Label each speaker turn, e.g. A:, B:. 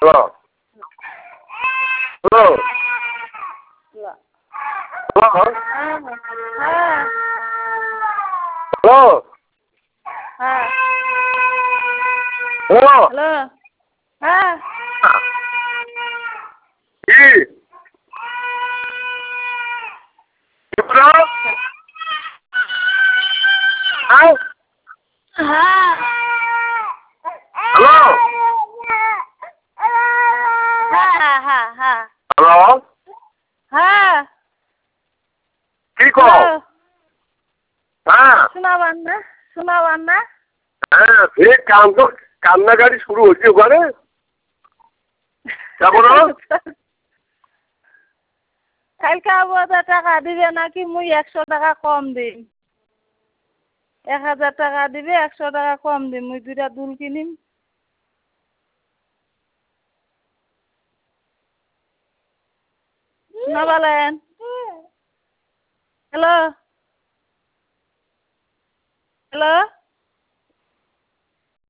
A: hello hello hello
B: হ্যাঁ
A: hello
B: হ্যাঁ
A: hello
B: hello হ্যাঁ
A: কি কি বলো হ্যাঁ
B: হ্যাঁ
A: হ্যালো
B: হ্যাঁ হ্যাঁ হ্যাঁ
A: হ্যালো
B: হ্যাঁ
A: কি কও হ্যাঁ
B: শোনাবার না
A: হ্যাঁ সে কান্নাকাটি শুরু হচ্ছে ওখানে কেমন
B: কালকে আবার টাকা দিবে নাকি মুই 100 টাকা কম দিম 1000 টাকা দিবে 100 টাকা কম দিম মুই 2টা দুল কিনিম না বলেন হ্যালো হ্যালো